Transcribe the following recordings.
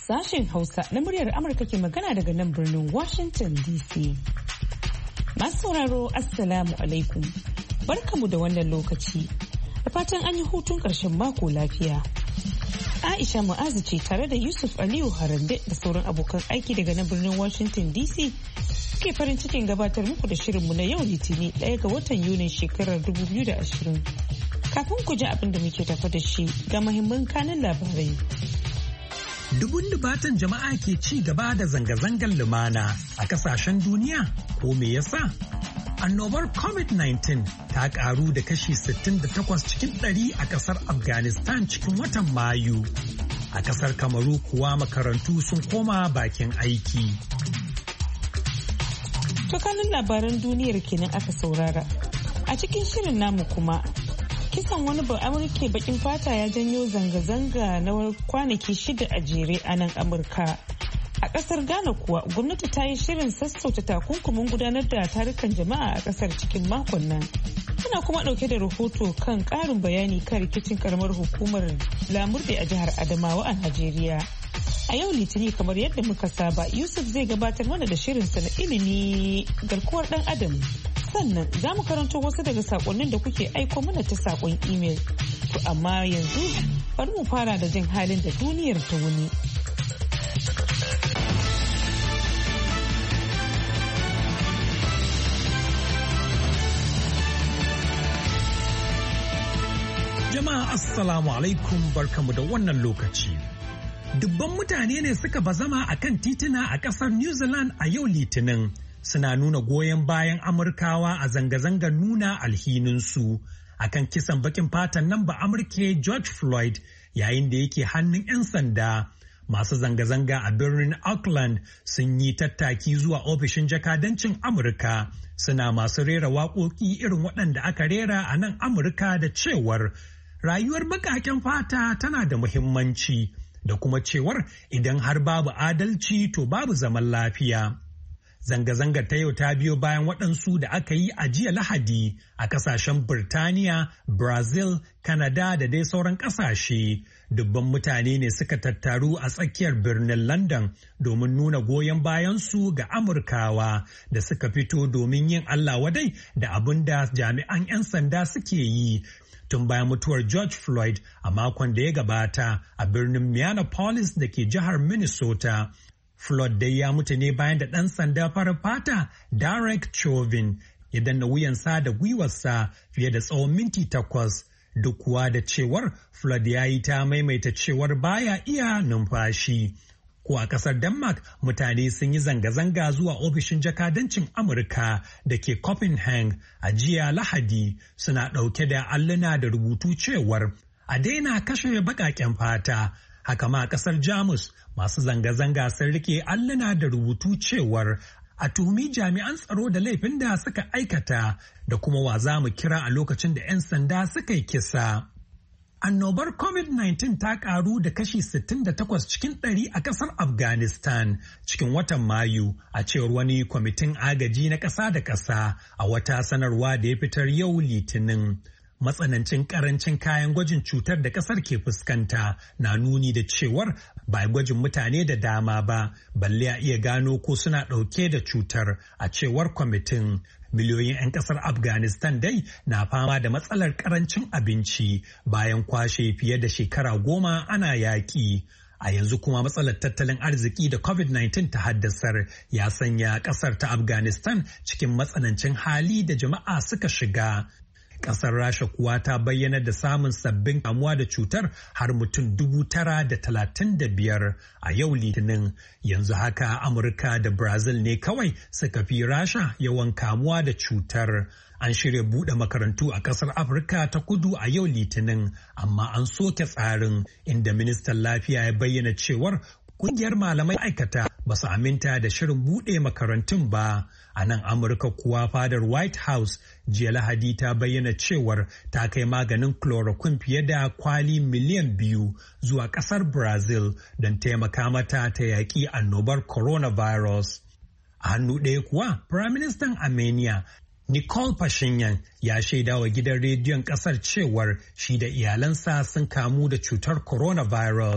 Sashen Hausa na muryar Amurka ke magana daga nan birnin Washington DC. Masu sauraro Assalamu alaikum. Barkamu da wannan lokaci. Da fatan an yi hutun ƙarshen mako lafiya. Aisha Mu'azu ce tare da Yusuf Aliyu Harande da sauran abokan aiki daga nan birnin Washington DC ke farin cikin gabatar muku da shirinmu na yau Litini 1 ga watan Yunin shekarar 2020. Kafin ku ji abin da muke tafa da shi ga muhimman kanin labarai. Dubun dubatan jama'a ke ci gaba da zanga-zangar lumana a kasashen duniya ko me yasa? Annobar COVID-19 ta karu da kashi 68 cikin 100 a kasar Afghanistan cikin watan Mayu. A kasar Kamaru kuwa makarantu sun koma bakin aiki. Tukanin labaran duniyar kenan aka saurara. A cikin shirin namu kuma kisan wani Amurke bakin fata ya janyo zanga-zanga na kwanaki 6 a jere a nan Amurka. A kasar Ghana kuwa gwamnati ta yi shirin sassauta takunkumin gudanar da tarukan jama'a a kasar cikin makon nan. Tana kuma dauke da rahoto kan karin bayani kan rikicin karamar hukumar Lamurde a jihar Adamawa a Najeriya. A yau Litinin kamar yadda muka saba Yusuf zai gabatar mana da shirinsa na ilimi garkuwar dan Adam. Sannan za mu karanto wasu daga sakonnin da kuke aiko mana ta sakon imel. To amma yanzu bari mu fara da jin halin da duniyar ta wuni. Jama'a assalamu alaikum barkamu da wannan lokaci. Dubban mutane ne suka bazama a kan tituna a ƙasar New Zealand a yau Litinin. Suna nuna goyon bayan Amurkawa a zanga-zangar nuna alhininsu a kan kisan bakin fatan nan ba Amurke George Floyd yayin da yake hannun 'yan sanda. Masu zanga-zanga a birnin Auckland sun yi tattaki zuwa ofishin jakadancin Amurka. Suna masu rera waƙoƙi irin waɗanda aka rera a nan Amurka da cewar rayuwar baƙaƙen fata tana da muhimmanci da kuma cewar idan har babu adalci to babu zaman lafiya. Zanga-zangar ta yau ta biyo bayan waɗansu da aka yi a jiya Lahadi a ƙasashen Birtaniya, Brazil, Canada da dai sauran ƙasashe. Dubban mutane ne suka tattaru a tsakiyar birnin London domin nuna goyon bayansu ga Amurkawa da suka fito domin yin Allah wadai da abin da jami'an 'yan sanda suke yi. Tun bayan mutuwar George Floyd a makon da ya gabata a birnin Minneapolis da ke jihar Minnesota. Floyd dai ya mutu ne bayan da ɗan sanda farar fata Derek Chauvin ya danna wuyansa da gwiwarsa fiye da tsawon minti 8 duk kuwa da cewar Floyd ya yi ta maimaita cewar baya iya numfashi. Ko a ƙasar Denmark mutane sun yi zanga-zanga zuwa ofishin jakadancin Amurka da ke Copenhagen a jiya Lahadi suna ɗauke da alluna da rubutu cewar a daina kashe baƙaƙen fata. Haka ma a ƙasar Jamus masu zanga-zanga sun rike alluna da rubutu cewar a tuhumi jami'an tsaro da laifin da suka aikata da kuma wa za mu kira a lokacin da 'yan sanda suka yi kisa. Annobar COVID-19 ta karu da kashi 68 cikin 100 a kasar Afghanistan cikin watan Mayu a cewar wani kwamitin agaji na ƙasa da ƙasa a wata sanarwa da ya fitar yau Litinin. Matsanancin karancin kayan gwajin cutar da ƙasar ke fuskanta na nuni da cewar ba gwajin mutane da dama ba, balle a iya gano ko suna ɗauke da cutar a cewar kwamitin. Miliyoyin 'yan kasar Afghanistan dai na fama da matsalar karancin abinci bayan kwashe fiye da shekara 10 ana yaƙi. A yanzu kuma matsalar tattalin arziki da COVID-19 ta haddasar ya sanya kasar ta Afghanistan cikin matsanancin hali da jama'a suka shiga. Kasar Rasha kuwa ta bayyana da samun sabbin kamuwa da cutar har mutum 935 a yau Litinin. Yanzu haka Amurka da Brazil ne kawai suka fi Rasha yawan kamuwa da cutar. An shirya buɗe makarantu a ƙasar Afirka ta kudu a yau Litinin, amma an soke tsarin inda ministan lafiya ya bayyana cewar kungiyar malamai aikata ba su aminta da shirin buɗe makarantun ba. A nan Amurka kuwa fadar White House jiya Lahadi ta bayyana cewar ta kai maganin chloroquine fiye da kwali miliyan 2 zuwa ƙasar Brazil don taimaka mata ta yaƙi annobar coronavirus. A hannu ɗaya kuwa, Firaministan Armenia Nikol Pashinyan ya shaida wa gidan rediyon ƙasar cewar shi da iyalansa sun kamu da cutar coronavirus.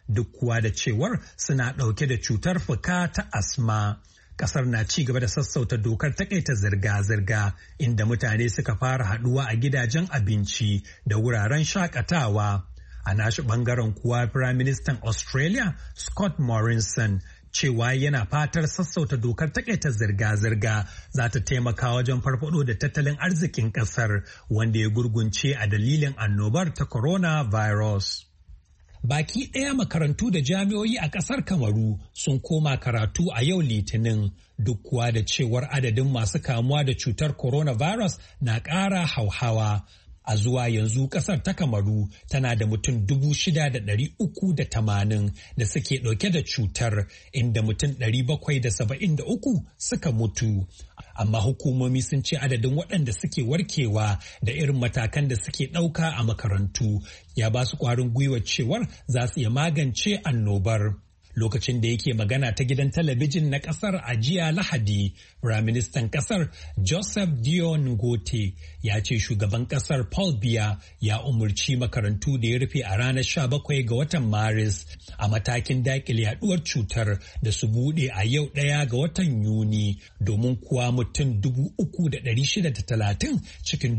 duk kuwa da cewar suna ɗauke da cutar fuka ta asma. Kasar na ci gaba da sassauta dokar takaita zirga-zirga inda mutane suka fara haɗuwa a gidajen abinci da wuraren shakatawa. A nashi ɓangaren kuwa Firaministan Australia Scott Morrison cewa yana fatar sassauta dokar takaita zirga-zirga za ta taimaka wajen farfado da tattalin arzikin kasar wanda ya gurgunce a dalilin annobar ta coronavirus. Baki ɗaya makarantu da jami'o'i a ƙasar Kamaru sun koma karatu a yau Litinin duk kuwa da cewar adadin masu kamuwa da cutar coronavirus na ƙara hauhawa. A zuwa yanzu kasar ta Kamaru tana da mutum 6,380 da suke ɗauke da cutar inda mutum 773 suka mutu. Amma hukumomi sun ce adadin waɗanda suke warkewa da irin matakan da suke ɗauka a makarantu ya ba su ƙwarin gwiwa cewar za su iya magance annobar. Lokacin da yake magana ta gidan talabijin na kasar a jiya Lahadi, Firaministan kasar Joseph Dion Ngote ya ce shugaban kasar Paul Biya ya umarci makarantu da ya rufe a ranar 17 ga watan Maris a matakin dakile yaduwar cutar da su bude a yau 1 ga watan Yuni domin kuwa mutum 3,630 cikin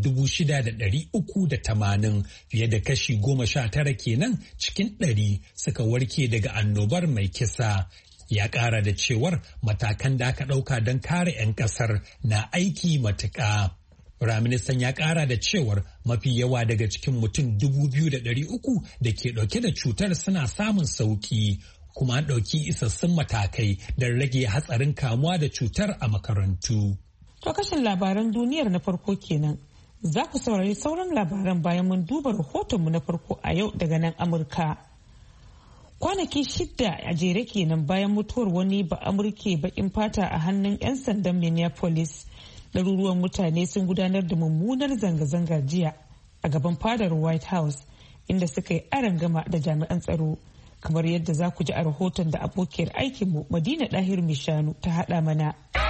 6,380 fiye da kashi 19 kenan cikin 100 suka warke daga annobar mai kisa. Ya ƙara da cewar matakan da aka ɗauka don kare 'yan ƙasar na aiki matuƙa. Firaministan ya ƙara da cewar mafi yawa daga cikin mutum 2,300 da ke ɗauke da cutar suna samun sauƙi, kuma an ɗauki isassun matakai don rage hatsarin kamuwa da cutar a makarantu. To kashin labaran duniyar na farko kenan. Za ku saurari sauran labaran bayan mun duba rahotonmu na farko a yau daga nan Amurka. Kwanaki 6 a jere kenan bayan mutuwar wani Ba'amurke baƙin fata a hannun 'yan sandan Minneapolis, ɗaruruwan mutane sun gudanar da mummunar zanga-zanga jiya a gaban fadar White House inda suka yi arangama da jami'an tsaro, kamar yadda za ku ji a rahoton da abokiyar aikinmu Madina Dahir Mishanu ta haɗa mana.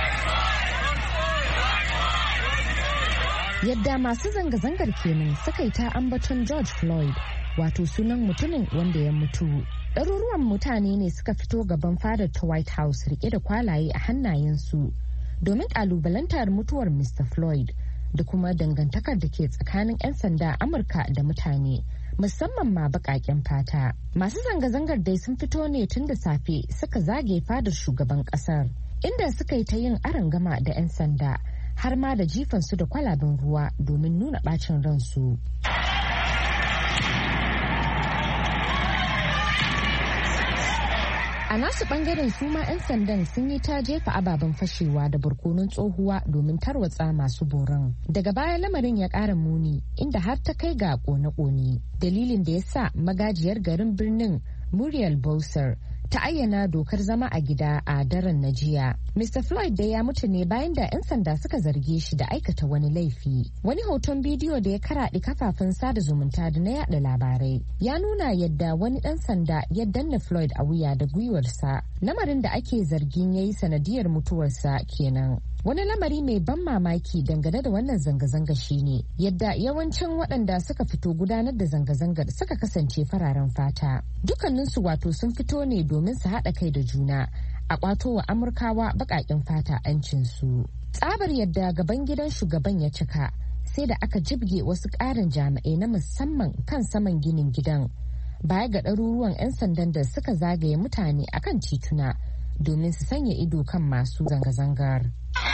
Yadda masu zanga-zangar kenan suka yi ta ambaton George Floyd, wato sunan mutumin wanda ya mutu. Ɗaruruwan mutane ne suka fito gaban fadar ta White House rike da kwalaye a hannayensu domin ƙalubalantar mutuwar Mr. Floyd da kuma dangantakar da ke tsakanin 'yan sanda Amurka da mutane, musamman ma baƙaƙen fata. Masu zanga-zangar dai sun fito ne tun da safe suka zage fadar shugaban ƙasar, inda suka yi ta yin arangama da 'yan sanda har ma da jifansu da kwalaben ruwa domin nuna ɓacin ransu. A nasu bangaren su ma 'yan sandan sun yi ta jefa ababen fashewa da barkonon tsohuwa domin tarwatsa masu boron. Daga baya lamarin ya ƙara muni inda har ta kai ga ƙone-ƙone. Dalilin da ya sa magajiyar garin birnin Muriel Bowser ta ayyana dokar zama a gida a daren na jiya. Mr. Floyd dai ya mutu ne bayan da 'yan sanda suka zarge shi da aikata wani laifi. Wani hoton bidiyo da ya karaɗe kafafen sada zumunta da na yada labarai ya nuna yadda wani ɗan sanda ya danna Floyd a wuya da gwiwarsa, lamarin da ake zargin ya yi sanadiyar mutuwarsa kenan. Wani lamari mai ban mamaki dangane da wannan zanga-zanga shine yadda yawancin waɗanda suka fito gudanar da zanga-zangar suka kasance fararen fata. Dukkaninsu wato sun fito ne domin su haɗa kai da juna a ƙwato wa Amurkawa baƙaƙen fata 'yancinsu. Tsabar yadda gaban gidan shugaban ya cika sai da aka jibge wasu ƙarin jami'ai na musamman kan saman ginin gidan, baya ga ɗaruruwan 'yan sandan da suka zagaye mutane akan tituna domin su sanya ido kan masu zanga-zangar.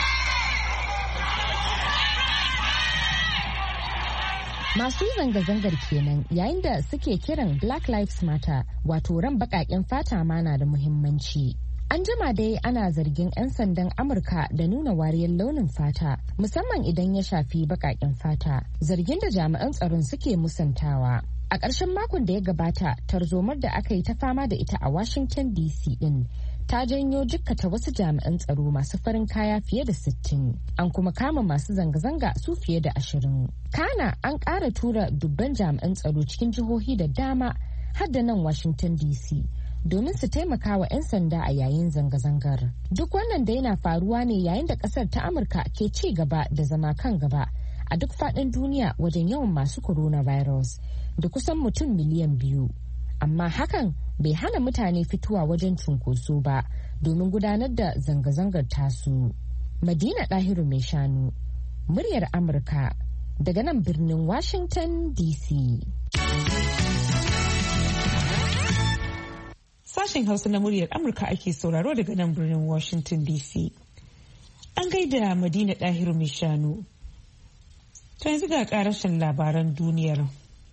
Masu zanga-zangar kenan yayin da suke kiran Black Lives Matter, wato ran baƙaƙen fata ma na da muhimmanci. An jima dai ana zargin 'yan sandan Amurka da nuna wariyar launin fata, musamman idan ya shafi baƙaƙen fata, zargin da jami'an tsaron suke musantawa. A ƙarshen makon da ya gabata, tarzomar da aka yi ta fama da ita a Washington DC ɗin ta janyo jikkata wasu jami'an tsaro masu farin kaya fiye da 60. An kuma kama masu zanga-zanga su fiye da 20. Kana an ƙara tura dubban jami'an tsaro cikin jihohi da dama har da nan Washington DC domin su taimaka wa 'yan sanda a yayin zanga-zangar. Duk wannan da yana faruwa ne yayin da ƙasar ta Amurka ke ci gaba da zama kan gaba a duk faɗin duniya wajen yawan masu coronavirus da kusan mutum miliyan 2. Amma hakan bai hana mutane fitowa wajen cunkoso ba domin gudanar da zanga-zangar tasu. Madina Dahiru mai shanu, muryar Amurka daga nan birnin Washington DC. Sashen Hausa na muryar Amurka ake sauraro daga nan birnin Washington DC. An gaida Madina Dahiru mai shanu. To yanzu ga karashin labaran duniyar.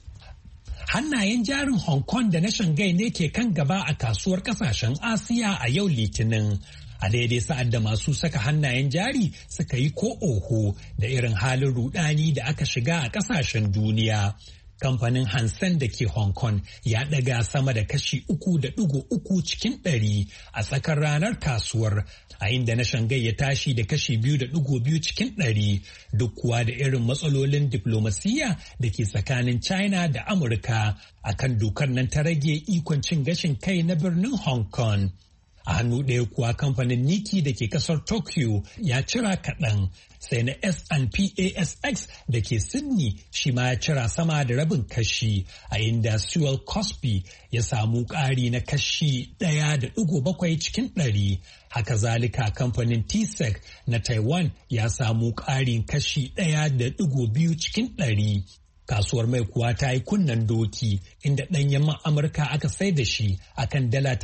Hannayen jarin Hong Kong da na Shanghai ne ke kan gaba a kasuwar kasashen Asiya a yau Litinin. A daidai sa'ad da masu saka hannayen jari suka yi ko oho da irin halin rudani da aka shiga a kasashen duniya. Kamfanin Hang Seng da ke Hong Kong ya ɗaga sama da kashi 3.3 cikin 100 a tsakar ranar kasuwar, a inda na Shanghai ya tashi da kashi 2.2 cikin 100 duk kuwa da irin matsalolin diplomasiyya da ke tsakanin China da Amurka akan dokar nan ta rage ikon cin gashin kai na birnin Hong Kong. A hannu ɗaya kuwa kamfanin Nikkei da ke kasar Tokyo ya cira kaɗan, sai na S&P ASX da ke Sydney shi ma ya cira sama da rabin kashi, a inda Sewell Cosby ya samu ƙari na kashi 1.7 cikin 100. Haka zalika kamfanin TSEC na Taiwan ya samu ƙarin kashi 1.2 cikin 100. Kasuwar mai kuwa ta yi kunnen doki, inda ɗanyen man Amurka aka sai da shi akan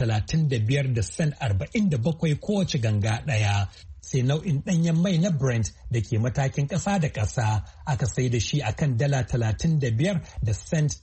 $35 da cent 47 kowace ganga ɗaya. Sai nau'in ɗanyen mai na Brent da ke matakin ƙasa da ƙasa aka sai da shi akan $35 da cent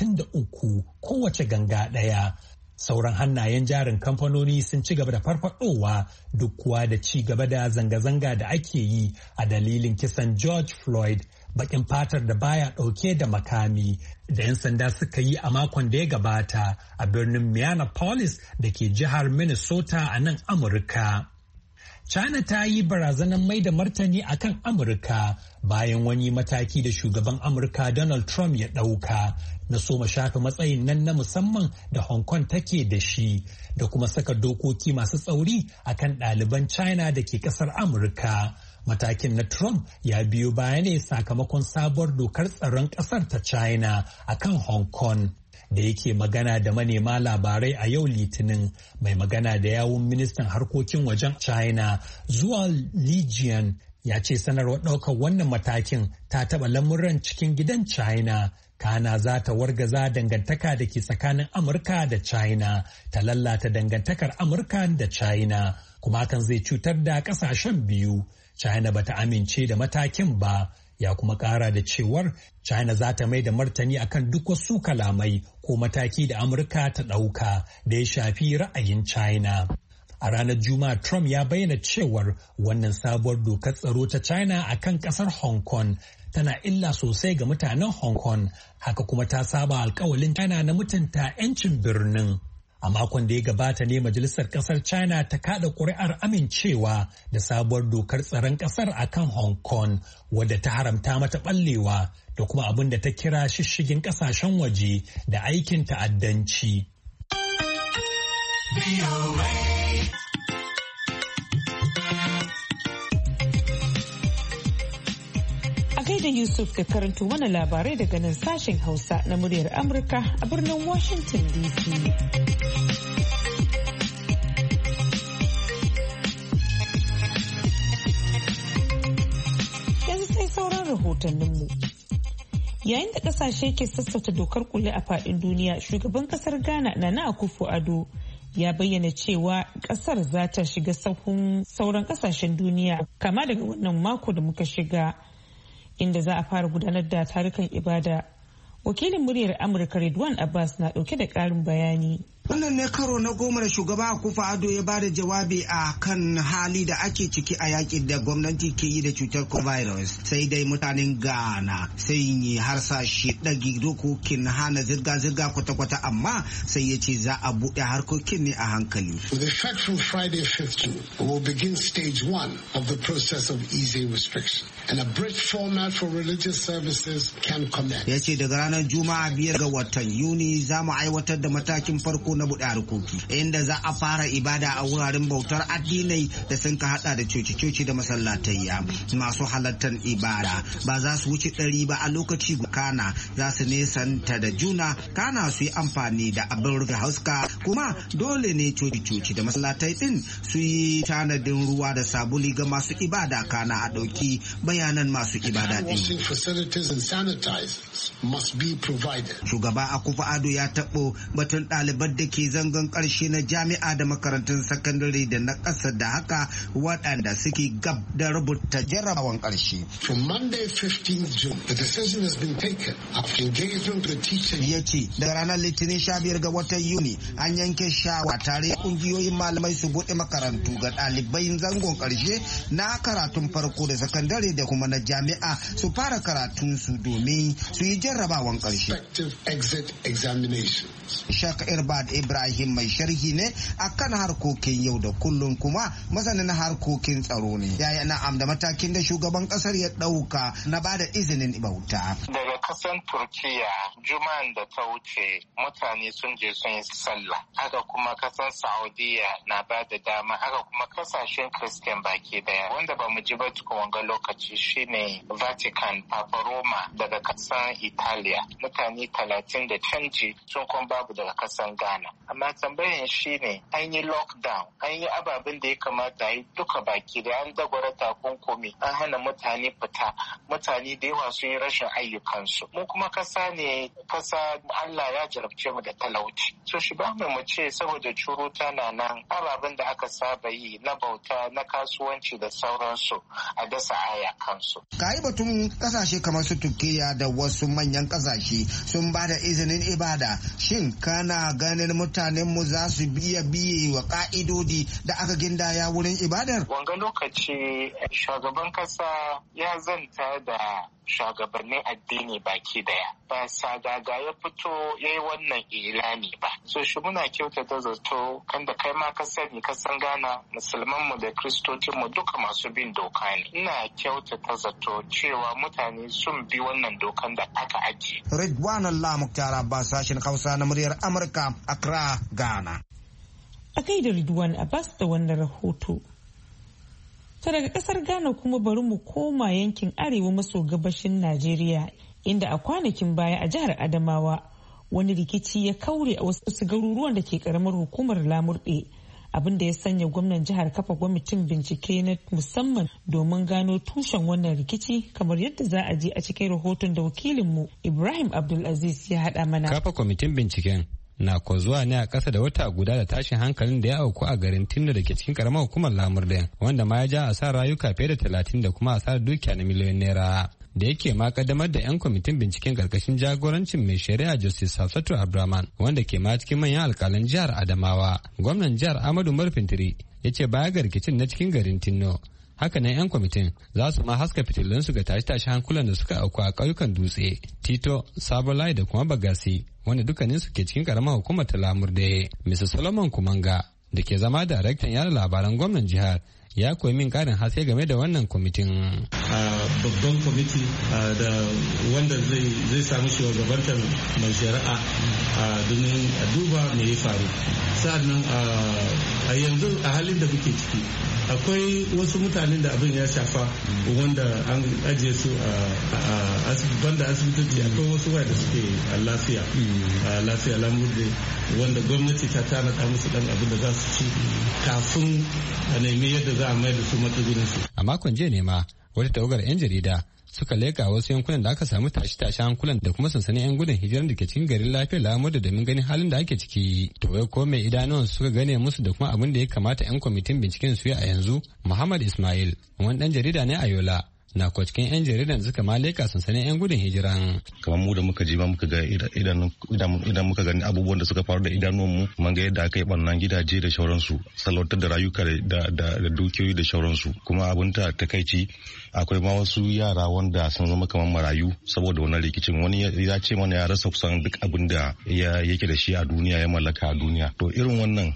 33 kowace ganga ɗaya. Sauran hannayen jarin kamfanoni sun ci gaba da farfadowa duk kuwa da ci gaba da zanga-zanga da ake yi a dalilin kisan George Floyd, bakin fatar da baya ɗauke da makami, da 'yan sanda suka yi a makon da ya gabata a birnin Minneapolis da ke jihar Minnesota a nan Amurka. China ta yi barazanar mai da martani akan Amurka bayan wani mataki da shugaban Amurka Donald Trump ya ɗauka na soma shafe matsayin nan na musamman da Hong Kong take da shi, da kuma saka dokoki masu tsauri akan ɗaliban China da ke ƙasar Amurka. Matakin na Trump ya biyo baya ne sakamakon sabuwar dokar tsaron ƙasar ta China akan Hong Kong. Da yake magana da manema labarai a yau Litinin, mai magana da yawun ministan harkokin wajen China Zhao Lijian ya ce sanarwar ɗaukar wannan matakin ta taɓa lamuran cikin gidan China. Kana za ta wargaza dangantaka da ke tsakanin Amurka da China, ta lalata dangantakar Amurka da China, kuma hakan zai cutar da ƙasashen biyu. China bata amince da matakin ba. Ya kuma kara da cewar China za ta mai da martani akan duk wasu kalamai ko mataki da Amurka ta ɗauka da ya shafi ra'ayin China. A ranar Juma'a Trump ya bayyana cewar wannan sabuwar dokar tsaro ta China akan ƙasar Hong Kong tana illa sosai ga mutanen Hong Kong, haka kuma ta saba alkawalin China na mutunta 'yancin birnin. A makon da ya gabata ne Majalisar Kasar China ta kada ƙuri'ar amincewa da sabuwar dokar tsaron ƙasar akan Hong Kong, wadda ta haramta mata ɓallewa da kuma abin da ta kira shishigin ƙasashen waje da aikin ta'addanci. A gaida Yusuf da karanto mana labarai daga nan sashen Hausa na muryar Amurka a birnin Washington DC. Rahotanninmu. Yayin da kasashe ke sassauta dokar kulle a faɗin duniya, shugaban kasar Ghana Nana Akufo-Addo ya bayyana cewa kasar za ta shiga sahun sauran kasashen duniya kama daga wannan mako da muka shiga, inda za a fara gudanar da tarukan ibada. Wakilin muryar Amurka Ridwan Abbas na ɗauke da ƙarin bayani. Wannan ne karo na 10 da shugaba Akufo-Addo ya bada jawabi a kan hali da ake ciki a yakin da gwamnati ke yi da cutar coronavirus. Sai dai mutanen Ghana sai yi harsashe ɗage dokokin hana zirga-zirga kwata-kwata, amma sai ya ce za a buɗe harkokin ne a hankali. With effect from Friday 15, we will begin stage 1 of the process of easing restriction, and a bridge format for religious services can commence. Ya ce daga ranar Juma'a 5 ga watan Yuni za mu aiwatar da matakin farko farko na buɗe harkoki inda za a fara ibada a wuraren bautar addinai da sun ka hada da coci-coci da masallatayya. Masu halartar ibada ba za su wuce 100 ba a lokaci kana za su nesanta da juna kana su yi amfani da abin rufe hauska kuma dole ne coci-coci da masallatai din su yi tanadin ruwa da sabuli ga masu ibada kana a ɗauki bayanan masu ibada din. Shugaba Akufo-Addo ya taɓo batun ɗaliban da ke zangon ƙarshe na jami'a da makarantun sakandare da na ƙasa da haka waɗanda suke gab da rubuta jarrabawan ƙarshe. From Monday 15th June, the decision has been taken after engagement with the teacher. Ya ce daga ranar Litinin 15 ga watan Yuni an yanke shawara tare kungiyoyin malamai su buɗe makarantu ga ɗalibai zangon ƙarshe na karatun farko da sakandare da kuma na jami'a su fara karatun su domin su yi jarrabawan ƙarshe. Shaka Irbad Ibrahim mai sharhi ne akan harkokin yau da kullum kuma masanin harkokin tsaro ne. Ya na'am da matakin da shugaban kasar ya dauka na bada izinin bauta. Daga kasan Turkiya juma'an da ta wuce mutane sun je sun yi sallah. Haka kuma kasan Saudiya na bada dama. Haka kuma kasashen Christian baki daya. Wanda ba mu ji ba tukun wanga lokaci shine Vatican Papa Roma daga kasan Italiya. Mutane 30 da canji sun kuma babu daga kasan Ghana. Amma tambayan shine an yi lockdown, an yi ababen da ya kamata yi duka baki da an dagwara takunkumi, an hana mutane fita, mutane da yawa sun yi rashin ayyukansu. Mu kuma kasa Allah ya jarabce mu da talauci. So shi ba mu ce saboda curuta na nan ababen da aka saba yi na bauta na kasuwanci da sauransu a dasa aya kansu. Ka yi batun kasashe kamar su Turkiya da wasu manyan kasashe sun ba da izinin ibada. Shin kana ganin mutanen mu za su biye wa ka'idodi da aka gindaya wurin ibadar? Wanga lokaci shugaban kasa ya zanta da shugabannin addini baki daya. Ba sadaga ya fito ya yi wannan ilani ba. So shi muna kyautata zato kan da kai ma ka sani ka san Ghana musulman mu da kristocin mu duka masu bin doka ne. Ina kyautata zato cewa mutane sun bi wannan dokan da aka ajiye. Ridwan Allah Muktar Abbas, sashen Hausa na muryar Amurka, Accra, Ghana. A kai da Ridwan Abbas da wannan rahoto. Ta daga kasar Ghana kuma bari mu koma yankin arewa maso gabashin Najeriya inda a kwanakin baya a jihar Adamawa wani rikici ya kaure a wasu garuruwan da ke karamar hukumar Lamurde, abin da ya sanya gwamnan jihar kafa kwamitin bincike na musamman domin gano tushen wannan rikici, kamar yadda za a je a cikin rahoton da wakilinmu Ibrahim Abdulaziz ya haɗa mana. Kafa kwamitin binciken na ko zuwa ne a ƙasa da wata guda da tashin hankalin da ya auku a garin Tindo da ke cikin karamar hukumar Lamurde, wanda ma ya ja asar rayuka fiye da 30 da kuma asar dukiya na miliyoyin naira. Da yake ma kaddamar da 'yan kwamitin binciken karkashin jagorancin mai shari'a Justice Hafsatu Abdurrahman, wanda ke ma cikin manyan alkalan jihar Adamawa. Gwamnan jihar Ahmadu Marfintiri ya ce baya ga rikicin na cikin garin Tinno, haka nan 'yan kwamitin za su ma haska fitilunsu ga tashi-tashi hankulan da suka auku a ƙauyukan Dutse, Tito, Sabolai da kuma Bagasi, wanda dukkaninsu ke cikin karamar hukumar ta Lamurde. Mr. Solomon Kumanga da ke zama daraktan yada labaran gwamnan jihar ya koyi min karin haske game da wannan kwamitin. Babban kwamiti da wanda zai samu shugabantar mai shari'a domin a duba me ya faru. Sa'annan a yanzu a halin da muke ciki akwai wasu mutanen da abin ya shafa wanda an ajiye su a banda asibitoci, akwai wasu da suke lafiya Lamurde wanda gwamnati ta tanada musu dan abin da za su ci kafin a nemi yadda za a mai da su matsugunansu. A makon jiya ne ma wata tawagar 'yan jarida suka leka wasu yankunan da aka samu tashi-tashi hankulan da kuma sansanin 'yan gudun hijirar da ke cikin garin lafiyar Lamurde domin ganin halin da ake ciki. To wai ko mai idanuwan suka gane musu da kuma abin da ya kamata 'yan kwamitin binciken su yi a yanzu? Muhammad Ismail, wani dan jarida ne a Yola, na ko cikin 'yan jaridan suka ma leka sansanin 'yan gudun hijiran. Kamar mu da muka je ma muka ga idan muka gani abubuwan da suka faru da idanuwanmu, mun ga yadda aka yi barnan gidaje da shauransu, salautar da rayuka da dukiyoyi da shauransu. Kuma abin ta takaici akwai ma wasu yara wanda sun zama kamar marayu saboda wannan rikicin. Wani ya ce mana ya rasa kusan duk abin da yake da shi a duniya, ya mallaka a duniya. To irin wannan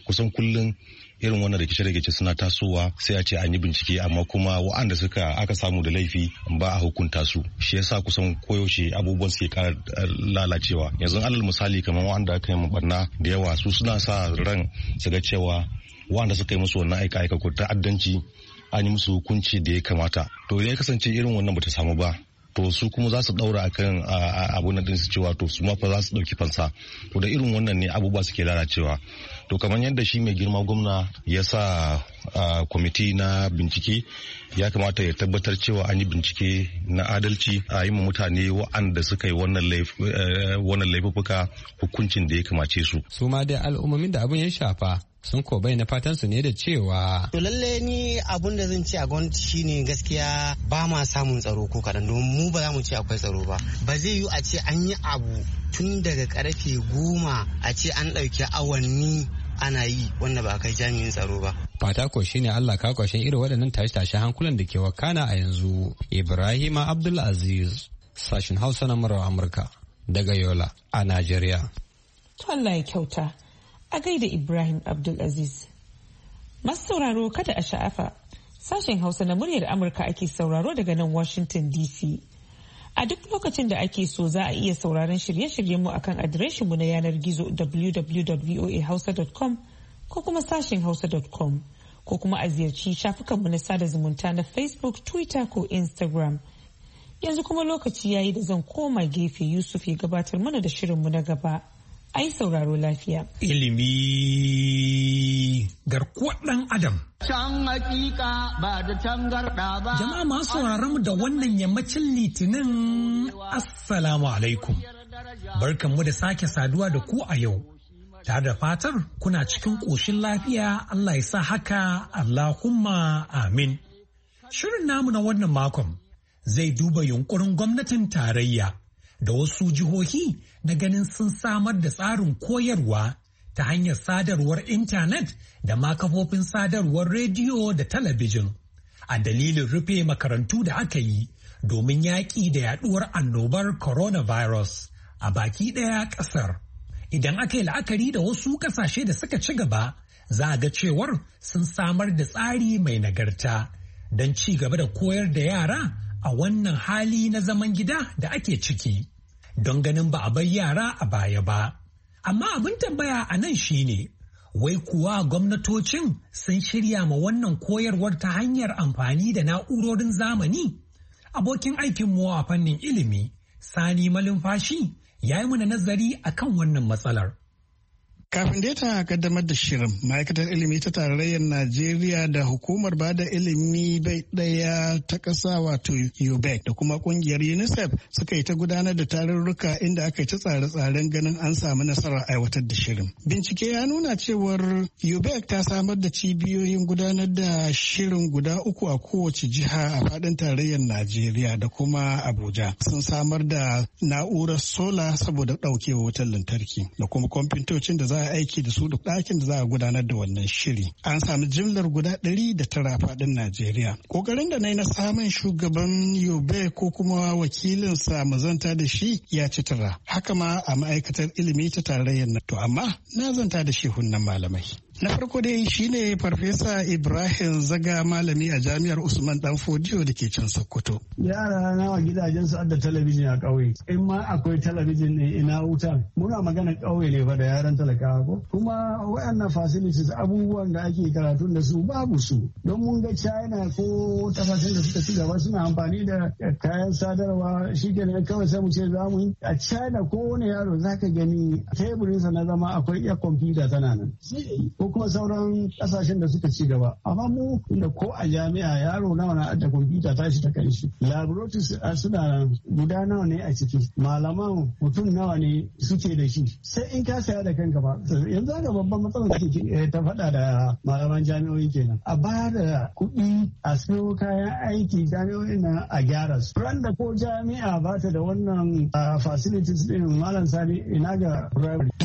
kusan kullum irin wannan rikice-rikice suna tasowa sai a ce an yi bincike amma kuma wa'anda aka samu da laifi ba a hukunta su. Shi yasa kusan koyaushe abubuwan suke kara lalacewa. Yanzu alal misali kamar wa'anda aka yi barna da yawa su suna sa ran su ga cewa wa'anda suka yi musu wannan aika ko ta'addanci an yi musu hukunci da ya kamata. To idan ya kasance irin wannan bata samu ba, to su kuma za su daura akan abun nan su cewa to su ma fa za su dauki fansa. To da irin wannan ne abubuwa suke lalacewa. To kamar yadda shi mai girma gwamna ya sa kwamiti na bincike, ya kamata ya tabbatar cewa an yi bincike na adalci a yi mutane wa'anda suka yi wannan laifuka hukuncin da ya kamace su. Su ma dai al'ummomin da abin ya shafa sun ko bayyana fatan su ne da cewa to lalle ni abun da zan ce a gwamnati shine gaskiya ba ma samun tsaro ko kadan domin mu ba za mu ce akwai tsaro ba zai yi a ce an yi abu tun daga karfe 10 a ce an ɗauki awanni ana yi wanda ba kai jami'in tsaro ba. Fata ko shine Allah ka kwashin irin waɗannan tashe-tashe hankulan da ke wakana a yanzu. Ibrahima Abdulaziz, sashin Hausa na murar Amurka daga Yola a Najeriya. To Allah ya kyauta. A gaida Ibrahim Abdulaziz. Masu sauraro kada a sha'afa, sashen Hausa na muryar Amurka ake sauraro daga nan Washington DC. A duk lokacin da ake so za a iya sauraron shirye-shiryenmu akan adireshinmu na yanar gizo www.voahausa.com ko kuma sashen hausa.com ko kuma a ziyarci shafukanmu na sada zumunta na Facebook, Twitter ko Instagram. Yanzu kuma lokaci yayi da zan koma gefe Yusuf ya gabatar mana da shirinmu na gaba. Ai sauraro lafiya. Ilimi garkuwar ɗan Adam. Can hakika ba da tangarɗa ba. Jama'a masu sauraron da wannan yammacin Litinin Assalamu alaikum. Barkanmu da sake saduwa da ku a yau. Tare da fatar kuna cikin ƙoshin lafiya, Allah ya sa haka, Allahumma amin. Shirin namu na wannan makon zai duba yunkurin gwamnatin tarayya da wasu jihohi na ganin sun samar da tsarin koyarwa ta hanyar sadarwar intanet da ma kafofin sadarwar rediyo da talabijin a dalilin rufe makarantu da aka yi domin yaƙi da yaɗuwar annobar coronavirus a baki ɗaya ƙasar. Idan aka yi la'akari da wasu ƙasashe da suka ci gaba, za a ga cewar sun samar da tsari mai nagarta don ci gaba da koyar da yara a wannan hali na zaman gida da ake ciki, don ganin ba a bar yara a baya ba. Amma abin tambaya a nan shine, wai kuwa gwamnatocin sun shirya ma wannan koyarwar ta hanyar amfani da na'urorin zamani? Abokin aikinmu a fannin ilimi, Sani Malumfashi, ya yi mana nazari akan wannan matsalar. Kafin da ta kaddamar da shirin, ma'aikatar ilimi ta tarayyar Najeriya da hukumar bada ilimi bai ɗaya ta ƙasa wato UBEC da kuma ƙungiyar UNICEF suka yi ta gudanar da tarurruka inda aka yi ta tsare-tsaren ganin an samu nasarar aiwatar da shirin. Bincike ya nuna cewar UBEC ta samar da cibiyoyin gudanar da shirin guda 3 a kowace jiha a faɗin tarayyar Najeriya da kuma Abuja. Sun samar da na'urar sola saboda ɗaukewa wutar lantarki da kuma kwamfutocin da za a aiki da su da ɗakin da za a gudanar da wannan shiri. An sami jimlar guda 109 faɗin Najeriya. Ƙoƙarin da na yi na samun shugaban Yobe ko kuma wakilinsa mazanta da shi ya ci tura. Haka ma a ma'aikatar ilimi ta tarayyar na. To amma na zanta da shehunan malamai. Na farko dai shine Farfesa Ibrahim Zaga, malami a Jami'ar Usman Danfodiyo da ke can Sokoto. Yara nawa gidajen su da talabijin a ƙauye. In ma akwai talabijin ne ina wutan. Muna magana ƙauye ne fa da yaran talakawa ko. Kuma wayannan facilities abubuwan da ake karatun da su babu su. Don mun ga China ko kasashen da suka ci gaba suna amfani da kayan sadarwa shikenan kawai sai mu ce za mu yi. A China ko wani yaro zaka gani teburinsa na zama akwai iya kwamfuta tana nan. Ko kuma sauran kasashen da suka ci gaba, amma mu da ko a jami'a yaro nawa na da kwamfuta ta shi ta kai shi, laboratories suna guda nawa ne a ciki, malaman mutum nawa ne suke da shi, sai in ka saya da kanka ba. Yanzu haka babban matsalar da ke ta faɗa da malaman jami'o'i kenan, a ba da kuɗi a sayo kayan aiki jami'o'in nan a gyara su. Ran da ko jami'a ba ta da wannan facilities din malam Sani ina ga primary.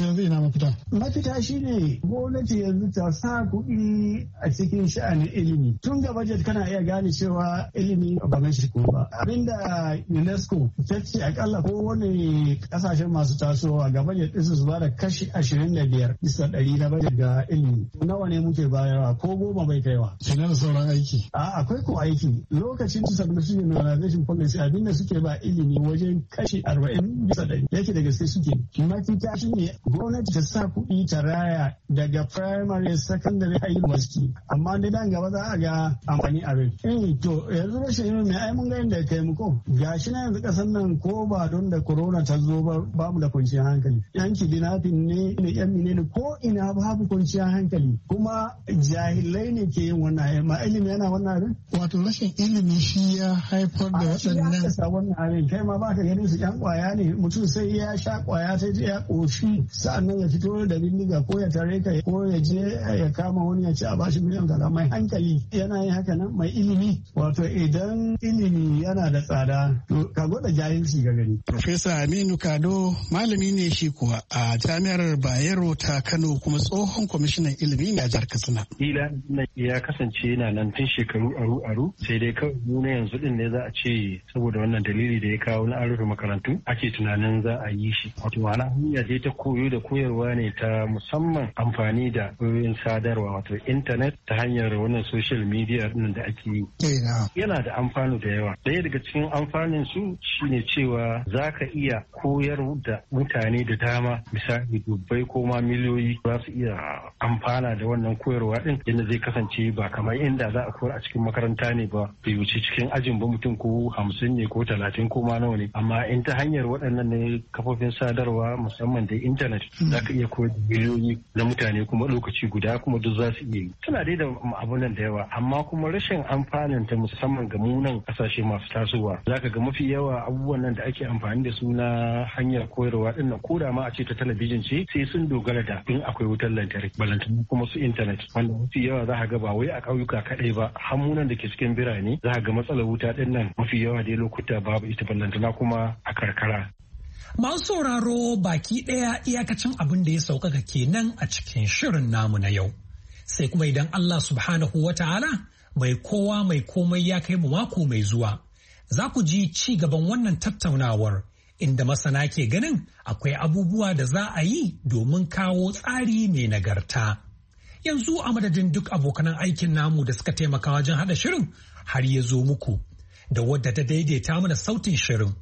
yanzu ina mafita? Mafita shine gwamnati yanzu ta sa kuɗi a cikin sha'anin ilimi. Tun ga budget kana iya gane cewa ilimi ba mai shi ba. Abinda UNESCO ta ce akalla kowane kasashen masu tasowa ga budget ɗinsu su ba da kashi 25 bisa 100 na budget ga ilimi. Nawa ne muke bayarwa ko 10 bai kaiwa. Kenan da sauran aiki. Akwai ko aiki. Lokacin submission normalization policy abinda suke ba ilimi wajen kashi 40 bisa 100 yake da gaske suke. Mafita shine gwamnati ta sa kuɗi ta raya daga primary, secondary, high university. Amma da dan gaba za a ga amfani abin. To yanzu rashin ilimi ai mun ga inda kai mu ko. Gashi na yanzu kasan nan ko ba don da corona ta zo ba mu da kwanciyar hankali. Yanki dinafin ne yan ne ko ina babu kwanciyar hankali. Kuma jahilai ne ke yin wannan ma ilimi yana wannan abin. Wato rashin ilimi shi ya haifar da waɗannan. A wannan abin kai ma ba ka ganin su yan kwaya ne mutum sai ya sha kwaya ta ya koshi sa'annan ya fito da bindiga ko ya tare ka ko ya je ya kama wani ya ci a bashi miliyan kaza. Mai hankali yana yin haka nan mai ilimi. Wato idan ilimi yana da tsada to ka gwada jahilci ga gani. Profesa Aminu Kado malami ne shi kuwa a jami'ar Bayero ta Kano kuma tsohon kwamishinan ilimi ne a jihar Katsina. Ila ya kasance yana nan tun shekaru aru sai dai kawai nuna yanzu din ne za a ce saboda wannan dalili da ya kawo na an rufe makarantu ake tunanin za a yi shi. Wato ma'ana hanya dai ta koyo da koyarwa ne ta musamman amfani da wayoyin sadarwa wato intanet ta hanyar wannan social media din da ake yi. Yana da amfani da yawa. Daya daga cikin amfanin su shine cewa za ka iya koyar da mutane da dama misali dubbai ko ma miliyoyi za su iya amfana da wannan koyarwa din yadda zai kasance ba kamar inda za a koyar a cikin makaranta ne ba bai wuce cikin ajin ba mutum ko 50 ne ko 30 ko ma nawa ne amma in ta hanyar waɗannan ne kafofin sadarwa musamman da intanet za ka iya koyar da miliyoyi na mutane kuma lokaci guda kuma duk za su iya yi. Tana dai da abunan da yawa amma kuma rashin amfanin ta musamman ga munan kasashe masu tasowa za ka ga mafi yawa abubuwan nan da ake amfani da su na hanyar koyarwa din nan ko da ma a ce ta talabijin ce sai sun dogara da in akwai wutar lantarki balantana kuma su intanet wanda mafi yawa za ka ga ba wai a ƙauyuka kaɗai ba hamunan da ke cikin birane za ka ga matsalar wuta din nan mafi yawa dai lokuta babu ita balantana kuma a karkara. Masu sauraro baki ɗaya iyakacin abin da ya sauƙaƙa kenan a cikin shirin namu na yau. Sai kuma idan Allah subhanahu wa ta'ala mai kowa mai komai ya kai mu mako mai zuwa. Za ku ji ci gaban wannan tattaunawar inda masana ke ganin akwai abubuwa da za a yi domin kawo tsari mai nagarta. Yanzu a madadin duk abokanan aikin namu da suka taimaka wajen haɗa shirin har ya zo muku da wadda ta daidaita mana sautin shirin.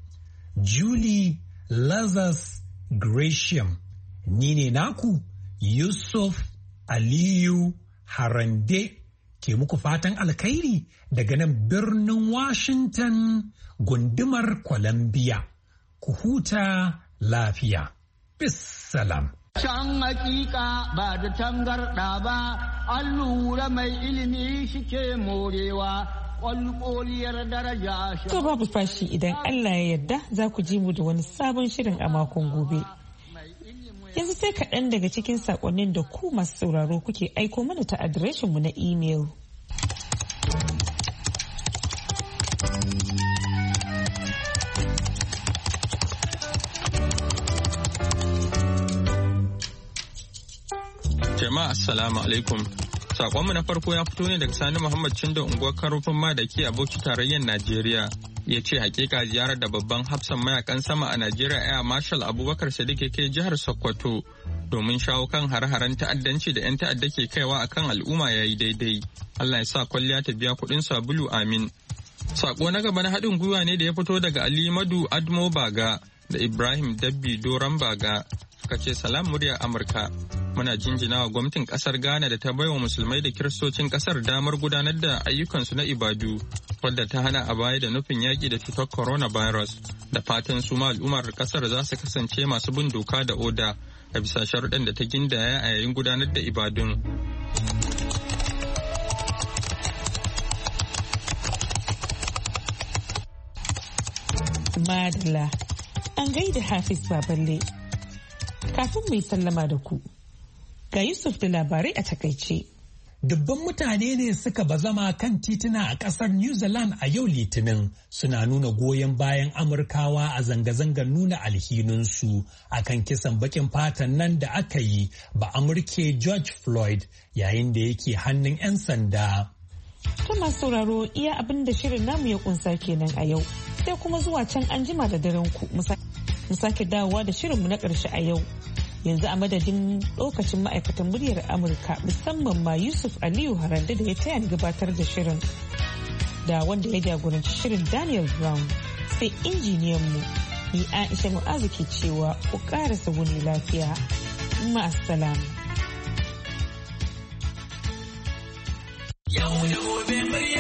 Julie Lazarus Gratiam, ni ne naku Yusuf Aliyu Harande ke muku fatan alkhairi daga nan birnin Washington gundumar Columbia. Ku huta lafiya. Bissalam. Can hakika ba da tangarɗa ba, an lura mai ilimi shike morewa. To babu fashi idan Allah ya yarda za ku ji mu da wani sabon shirin a makon gobe. Yanzu sai kaɗan daga cikin saƙonnin da ku masu sauraro kuke aiko mana ta adireshinmu na imel. Jama'a assalamu alaikum. Sakonmu na farko ya fito ne daga Sani Muhammad Cindo unguwar Karofin Madaki a Bauchi tarayyar Najeriya. Ya ce hakika ziyarar da babban hafsan mayakan sama a Najeriya Air Marshal Abubakar Sadiq ke jihar Sokoto domin shawo kan hare-haren ta'addanci da 'yan ta'adda ke kaiwa akan al'umma ya yi daidai. Allah ya sa kwalliya ta biya kuɗin sabulu amin. Sako na gaba na haɗin gwiwa ne da ya fito daga Ali Madu Admo Baga da Ibrahim Dabbi Doron Baga. Suka ce salam muryar Amurka. Muna jinjina wa gwamnatin kasar Ghana da ta baiwa musulmai da kiristocin kasar damar gudanar da ayyukansu na ibadu wadda ta hana a baya da nufin yaƙi da cutar coronavirus da fatan su ma al'ummar kasar za su kasance masu bin doka da oda a bisa sharuɗan da ta gindaya a yayin gudanar da ibadun. Madalla an gaida Hafiz Baballe. Kafin mu yi sallama da ku, ga Yusuf da labarai a takaice. Dubban mutane ne suka bazama kan tituna a ƙasar New Zealand a yau Litinin suna nuna goyon bayan Amurkawa a zanga-zangar nuna alhininsu a kan kisan bakin fatan nan da aka yi ba Amurke George Floyd yayin da yake hannun 'yan sanda. Ta masu sauraro iya abin da shirin namu ya kunsa kenan a yau, sai kuma zuwa can an jima da daren ku mu sake dawowa da shirinmu na ƙarshe a yau. Yanzu a madadin lokacin ma'aikatan muryar Amurka musamman ma Yusuf Aliyu Harande da ya taya ni gabatar da shirin da wanda ya jagoranci shirin Daniel Brown sai injiniyan mu ni Aisha Mu'azu ke cewa ku ƙarasa wuni lafiya. Ma'assalam. Yau da gobe